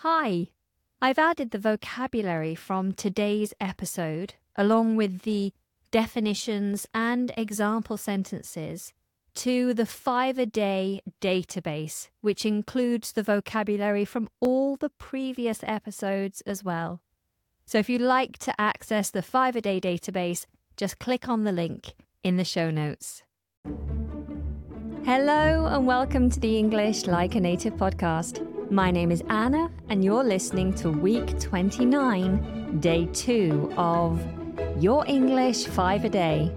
Hi, I've added the vocabulary from today's episode, along with the definitions and example sentences, to the 5-a-day database, which includes the vocabulary from all the previous episodes as well. So if you'd like to access the 5-a-day database, just click on the link in the show notes. Hello and welcome to the English Like a Native podcast. My name is Anna and you're listening to week 29, day 2 of Your English 5-a-Day.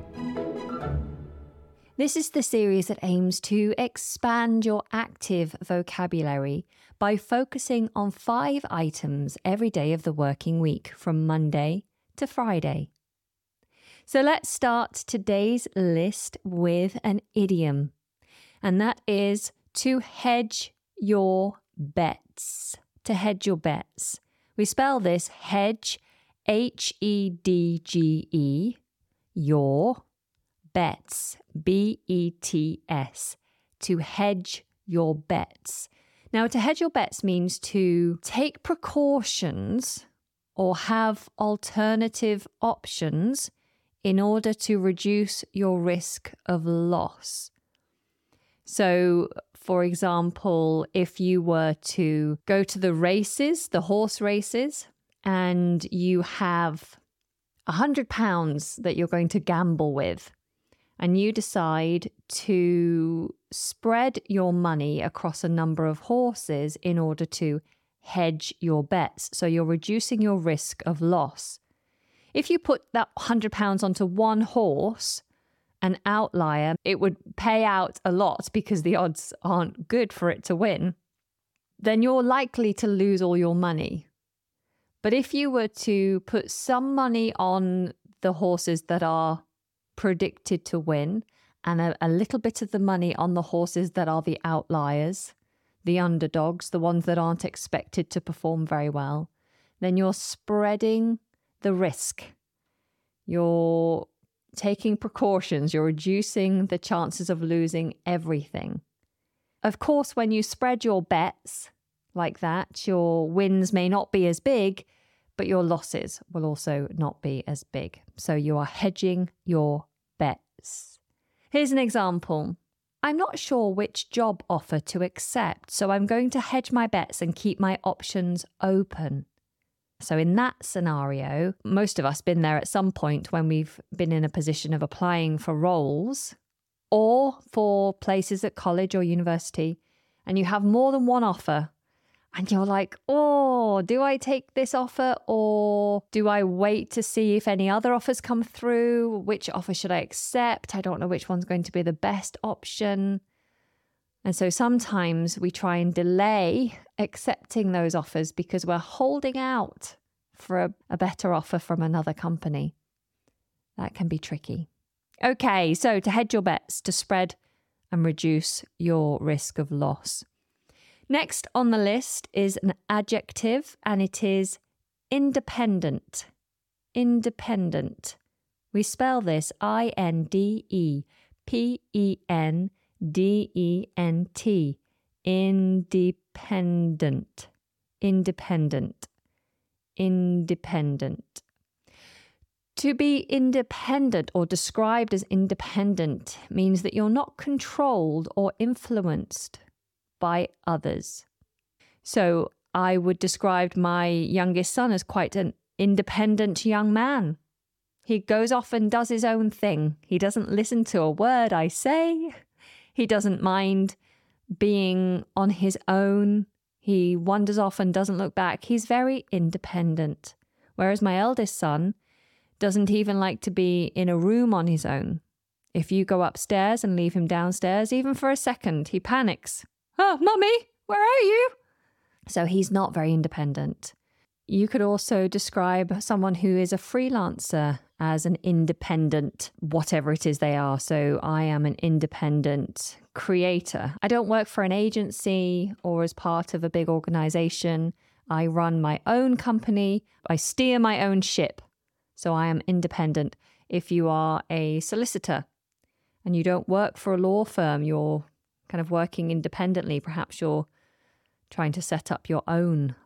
This is the series that aims to expand your active vocabulary by focusing on 5 items every day of the working week from Monday to Friday. So let's start today's list with an idiom, and that is to hedge your bets. To hedge your bets. We spell this hedge, H-E-D-G-E, your bets, B-E-T-S, to hedge your bets. Now, to hedge your bets means to take precautions or have alternative options in order to reduce your risk of loss. So, for example, if you were to go to the races, the horse races, and you have £100 that you're going to gamble with, and you decide to spread your money across a number of horses in order to hedge your bets. So you're reducing your risk of loss. If you put that £100 onto one horse, an outlier, it would pay out a lot because the odds aren't good for it to win, then you're likely to lose all your money. But if you were to put some money on the horses that are predicted to win and a little bit of the money on the horses that are the outliers, the underdogs, the ones that aren't expected to perform very well, then you're spreading the risk. You're taking precautions, you're reducing the chances of losing everything. Of course, when you spread your bets like that, your wins may not be as big, but your losses will also not be as big. So you are hedging your bets. Here's an example. I'm not sure which job offer to accept, so I'm going to hedge my bets and keep my options open. So in that scenario, most of us been there at some point when we've been in a position of applying for roles or for places at college or university, and you have more than one offer. And you're like, oh, do I take this offer or do I wait to see if any other offers come through? Which offer should I accept? I don't know which one's going to be the best option. And so sometimes we try and delay accepting those offers because we're holding out for a better offer from another company. That can be tricky. Okay, so to hedge your bets, to spread and reduce your risk of loss. Next on the list is an adjective, and it is independent. Independent. We spell this I-N-D-E-P-E-N-D-E-N-T. Independent. Independent. Independent. To be independent or described as independent means that you're not controlled or influenced by others. So I would describe my youngest son as quite an independent young man. He goes off and does his own thing. He doesn't listen to a word I say. He doesn't mind being on his own. He wanders off and doesn't look back. He's very independent. Whereas my eldest son doesn't even like to be in a room on his own. If you go upstairs and leave him downstairs, even for a second, he panics. Oh, Mummy, where are you? So he's not very independent. You could also describe someone who is a freelancer as an independent, whatever it is they are. So I am an independent creator. I don't work for an agency or as part of a big organization. I run my own company. I steer my own ship. So I am independent. If you are a solicitor and you don't work for a law firm, you're kind of working independently. Perhaps you're trying to set up your own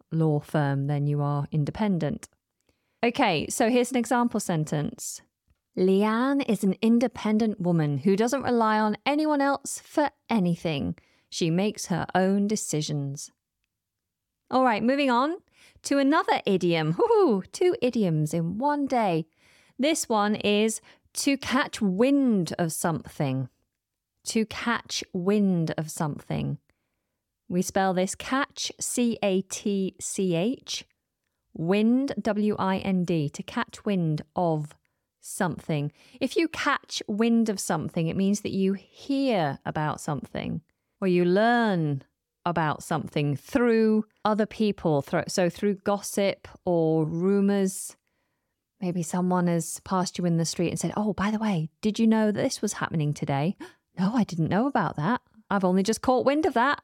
law firm, then you are independent. Okay, so here's an example sentence. Leanne is an independent woman who doesn't rely on anyone else for anything. She makes her own decisions. All right, moving on to another idiom. Woohoo! 2 idioms in one day. This one is to catch wind of something. To catch wind of something. We spell this catch, C-A-T-C-H, wind, W-I-N-D, to catch wind of something. If you catch wind of something, it means that you hear about something or you learn about something through other people. So through gossip or rumors. Maybe someone has passed you in the street and said, oh, by the way, did you know that this was happening today? No, I didn't know about that. I've only just caught wind of that.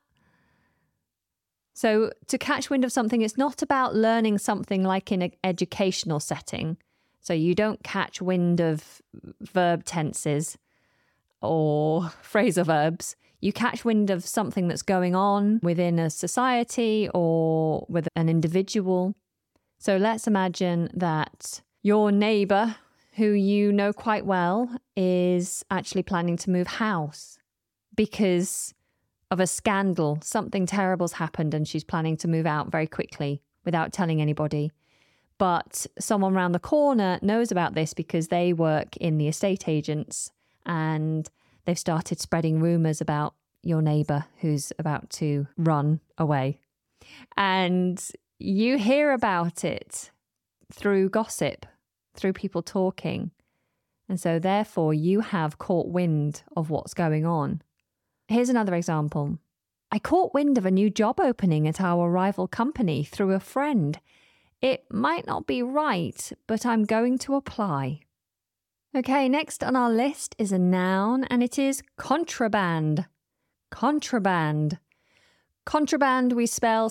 So to catch wind of something, it's not about learning something like in an educational setting. So you don't catch wind of verb tenses or phrasal verbs. You catch wind of something that's going on within a society or with an individual. So let's imagine that your neighbour, who you know quite well, is actually planning to move house because of a scandal. Something terrible's happened and she's planning to move out very quickly without telling anybody. But someone round the corner knows about this because they work in the estate agents and they've started spreading rumours about your neighbour who's about to run away. And you hear about it through gossip, through people talking. And so therefore you have caught wind of what's going on. Here's another example. I caught wind of a new job opening at our rival company through a friend. It might not be right, but I'm going to apply. Okay, next on our list is a noun, and it is contraband. Contraband. Contraband we spell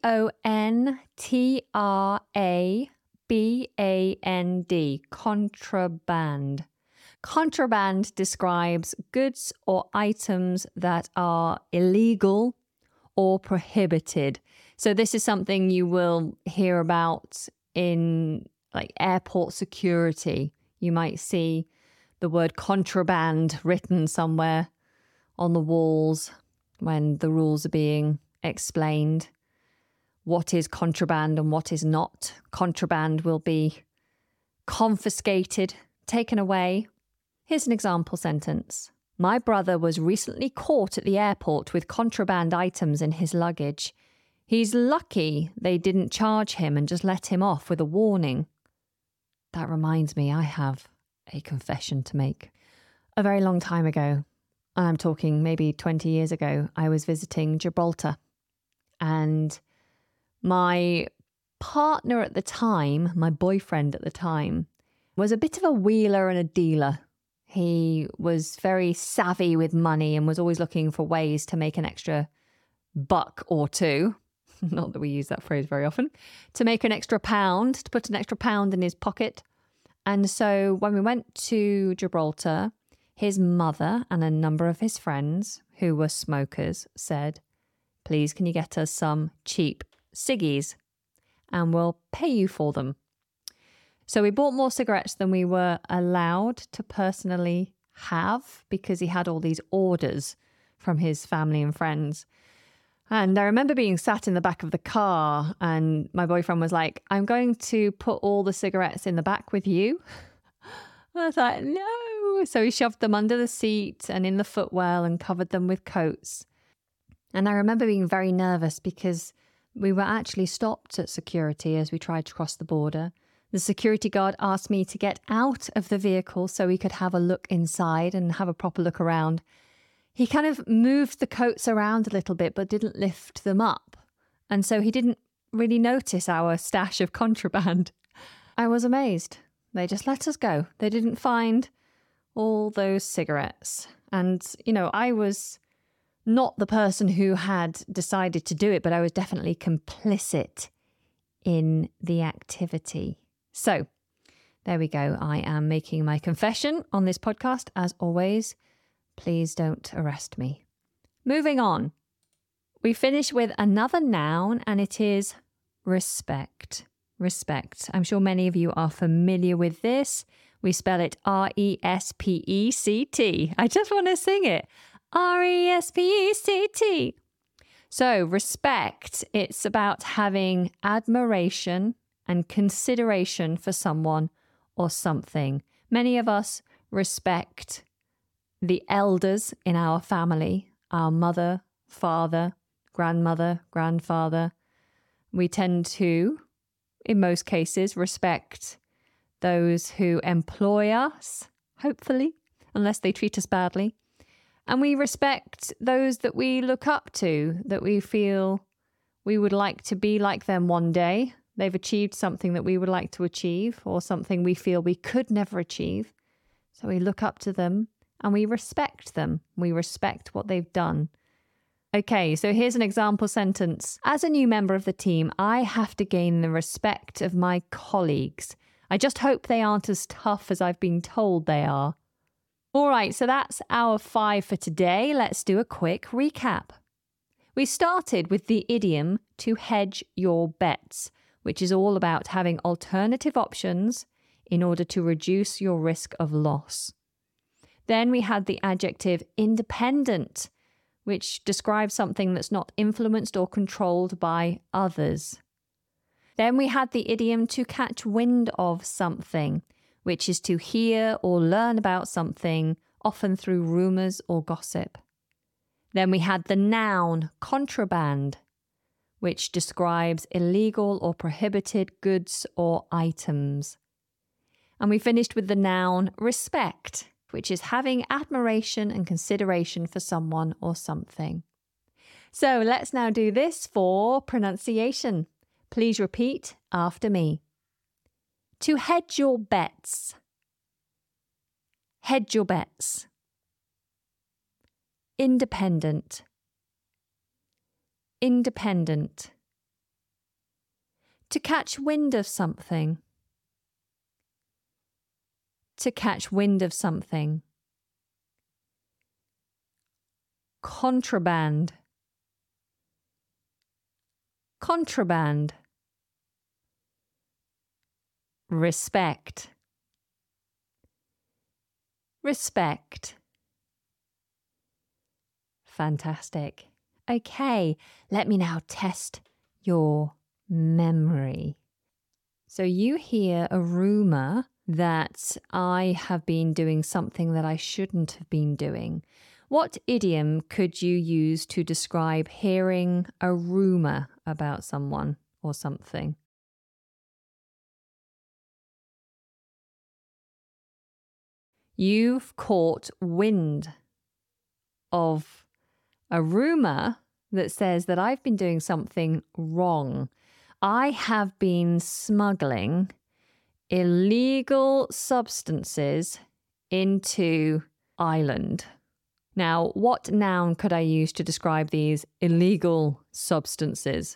C-O-N-T-R-A-B-A-N-D. Contraband. Contraband describes goods or items that are illegal or prohibited. So this is something you will hear about in like airport security. You might see the word contraband written somewhere on the walls when the rules are being explained. What is contraband and what is not? Contraband will be confiscated, taken away. Here's an example sentence. My brother was recently caught at the airport with contraband items in his luggage. He's lucky they didn't charge him and just let him off with a warning. That reminds me, I have a confession to make. A very long time ago, I'm talking maybe 20 years ago, I was visiting Gibraltar. And my partner at the time, my boyfriend at the time, was a bit of a wheeler and a dealer. He was very savvy with money and was always looking for ways to make an extra buck or two. Not that we use that phrase very often. To make an extra pound, to put an extra pound in his pocket. And so when we went to Gibraltar, his mother and a number of his friends who were smokers said, please, can you get us some cheap ciggies and we'll pay you for them. So we bought more cigarettes than we were allowed to personally have because he had all these orders from his family and friends. And I remember being sat in the back of the car and my boyfriend was like, I'm going to put all the cigarettes in the back with you. I was like, no. So he shoved them under the seat and in the footwell and covered them with coats. And I remember being very nervous because we were actually stopped at security as we tried to cross the border. The security guard asked me to get out of the vehicle so we could have a look inside and have a proper look around. He kind of moved the coats around a little bit but didn't lift them up. And so he didn't really notice our stash of contraband. I was amazed. They just let us go. They didn't find all those cigarettes. And, you know, I was not the person who had decided to do it, but I was definitely complicit in the activity. So there we go. I am making my confession on this podcast. As always, please don't arrest me. Moving on. We finish with another noun and it is respect. Respect. I'm sure many of you are familiar with this. We spell it R-E-S-P-E-C-T. I just want to sing it. R-E-S-P-E-C-T. So respect, it's about having admiration and consideration for someone or something. Many of us respect the elders in our family, our mother, father, grandmother, grandfather. We tend to, in most cases, respect those who employ us, hopefully, unless they treat us badly. And we respect those that we look up to, that we feel we would like to be like them one day. They've achieved something that we would like to achieve, or something we feel we could never achieve. So we look up to them and we respect them. We respect what they've done. Okay, so here's an example sentence. As a new member of the team, I have to gain the respect of my colleagues. I just hope they aren't as tough as I've been told they are. All right, so that's our 5 for today. Let's do a quick recap. We started with the idiom to hedge your bets, which is all about having alternative options in order to reduce your risk of loss. Then we had the adjective independent, which describes something that's not influenced or controlled by others. Then we had the idiom to catch wind of something, which is to hear or learn about something, often through rumours or gossip. Then we had the noun contraband, which describes illegal or prohibited goods or items. And we finished with the noun respect, which is having admiration and consideration for someone or something. So let's now do this for pronunciation. Please repeat after me. To hedge your bets. Hedge your bets. Independent. Independent. To catch wind of something. To catch wind of something. Contraband. Contraband. Respect. Respect. Fantastic. Okay, let me now test your memory. So you hear a rumour that I have been doing something that I shouldn't have been doing. What idiom could you use to describe hearing a rumour about someone or something? You've caught wind of a rumour that says that I've been doing something wrong. I have been smuggling illegal substances into Ireland. Now, what noun could I use to describe these illegal substances?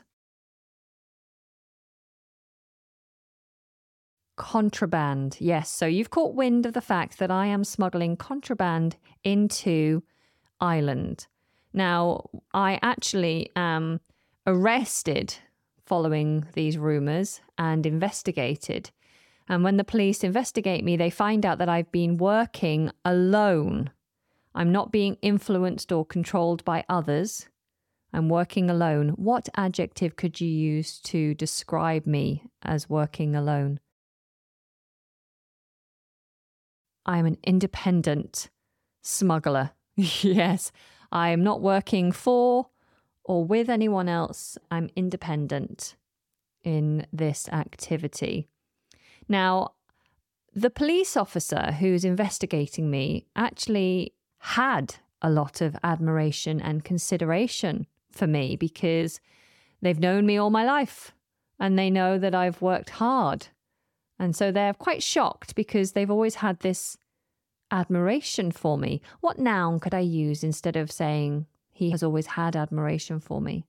Contraband. Yes, so you've caught wind of the fact that I am smuggling contraband into Ireland. Now, I actually am arrested following these rumours and investigated. And when the police investigate me, they find out that I've been working alone. I'm not being influenced or controlled by others. I'm working alone. What adjective could you use to describe me as working alone? I'm an independent smuggler. Yes, I am not working for or with anyone else. I'm independent in this activity. Now, the police officer who's investigating me actually had a lot of admiration and consideration for me because they've known me all my life and they know that I've worked hard. And so they're quite shocked because they've always had this admiration for me. What noun could I use instead of saying he has always had admiration for me?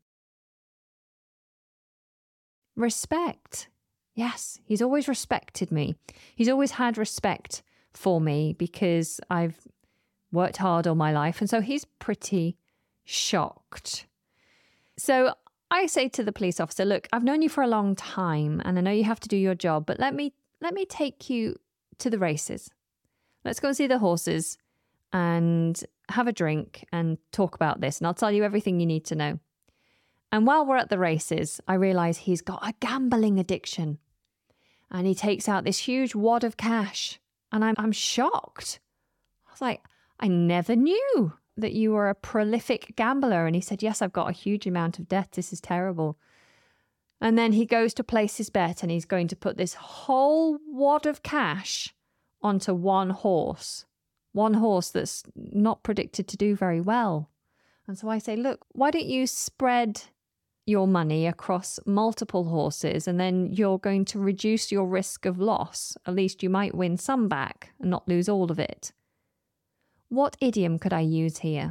Respect. Yes, he's always respected me. He's always had respect for me because I've worked hard all my life. And so he's pretty shocked. So I say to the police officer, look, I've known you for a long time and I know you have to do your job, but let me take you to the races. Let's go and see the horses and have a drink and talk about this. And I'll tell you everything you need to know. And while we're at the races, I realise he's got a gambling addiction. And he takes out this huge wad of cash. And I'm shocked. I was like, I never knew that you were a prolific gambler. And he said, yes, I've got a huge amount of debt. This is terrible. And then he goes to place his bet and he's going to put this whole wad of cash onto one horse that's not predicted to do very well. And so I say, look, why don't you spread your money across multiple horses and then you're going to reduce your risk of loss. At least you might win some back and not lose all of it. What idiom could I use here?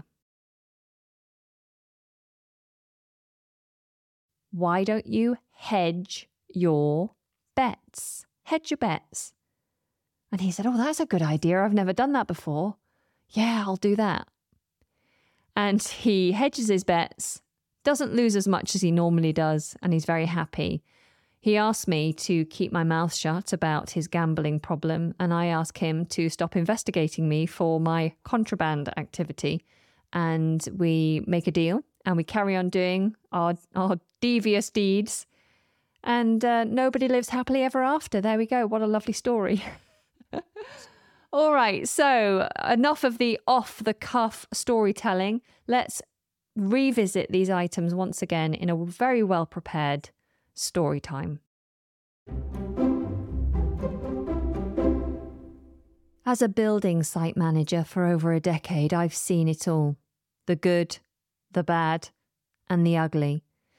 Why don't you hedge your bets? Hedge your bets. And he said, oh, that's a good idea. I've never done that before. Yeah, I'll do that. And he hedges his bets, doesn't lose as much as he normally does, and he's very happy. He asked me to keep my mouth shut about his gambling problem, and I asked him to stop investigating me for my contraband activity. And we make a deal, and we carry on doing our devious deeds. And nobody lives happily ever after. There we go. What a lovely story. All right, so enough of the off-the-cuff storytelling. Let's revisit these items once again in a very well-prepared story time. As a building site manager for over a decade, I've seen it all. The good, the bad, and the ugly.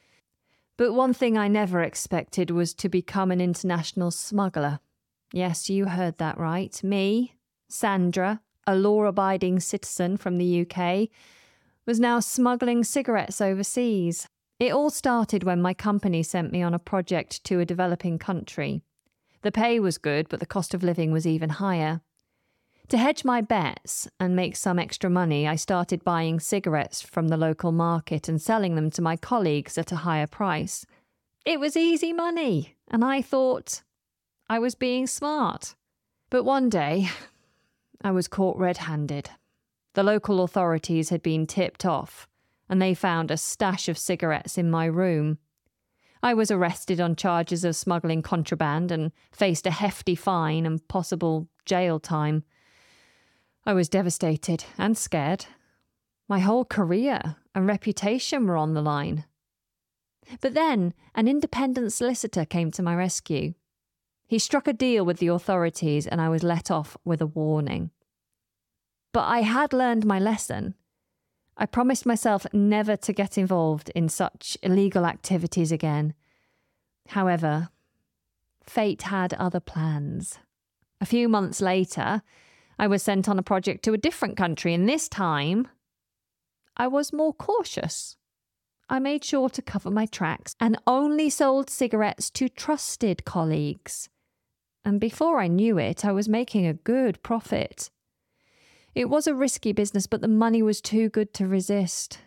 But one thing I never expected was to become an international smuggler. Yes, you heard that right. Me, Sandra, a law-abiding citizen from the UK, was now smuggling cigarettes overseas. It all started when my company sent me on a project to a developing country. The pay was good, but the cost of living was even higher. To hedge my bets and make some extra money, I started buying cigarettes from the local market and selling them to my colleagues at a higher price. It was easy money, and I thought I was being smart. But one day, I was caught red-handed. The local authorities had been tipped off, and they found a stash of cigarettes in my room. I was arrested on charges of smuggling contraband and faced a hefty fine and possible jail time. I was devastated and scared. My whole career and reputation were on the line. But then an independent solicitor came to my rescue. He struck a deal with the authorities and I was let off with a warning. But I had learned my lesson. I promised myself never to get involved in such illegal activities again. However, fate had other plans. A few months later, I was sent on a project to a different country, and this time, I was more cautious. I made sure to cover my tracks and only sold cigarettes to trusted colleagues. And before I knew it, I was making a good profit. It was a risky business, but the money was too good to resist.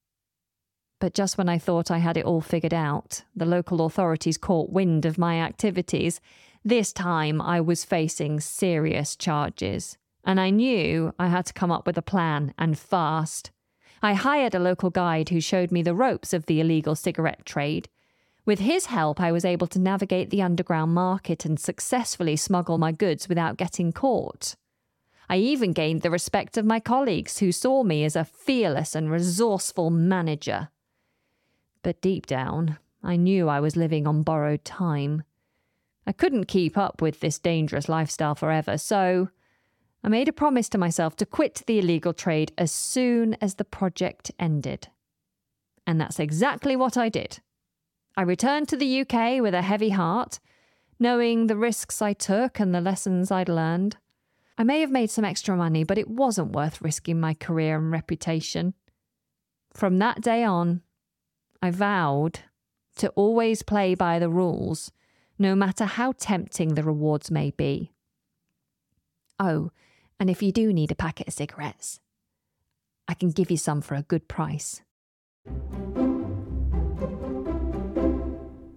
But just when I thought I had it all figured out, the local authorities caught wind of my activities. This time I was facing serious charges, and I knew I had to come up with a plan, and fast. I hired a local guide who showed me the ropes of the illegal cigarette trade. With his help, I was able to navigate the underground market and successfully smuggle my goods without getting caught. I even gained the respect of my colleagues who saw me as a fearless and resourceful manager. But deep down, I knew I was living on borrowed time. I couldn't keep up with this dangerous lifestyle forever, so I made a promise to myself to quit the illegal trade as soon as the project ended. And that's exactly what I did. I returned to the UK with a heavy heart, knowing the risks I took and the lessons I'd learned. I may have made some extra money, but it wasn't worth risking my career and reputation. From that day on, I vowed to always play by the rules, no matter how tempting the rewards may be. Oh, and if you do need a packet of cigarettes, I can give you some for a good price.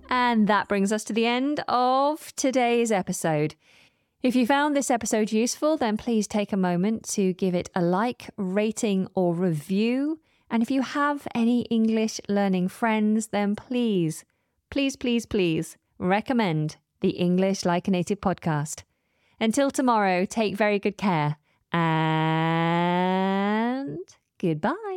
And that brings us to the end of today's episode. If you found this episode useful, then please take a moment to give it a like, rating, or review. And if you have any English learning friends, then please recommend the English Like a Native podcast. Until tomorrow, take very good care and goodbye.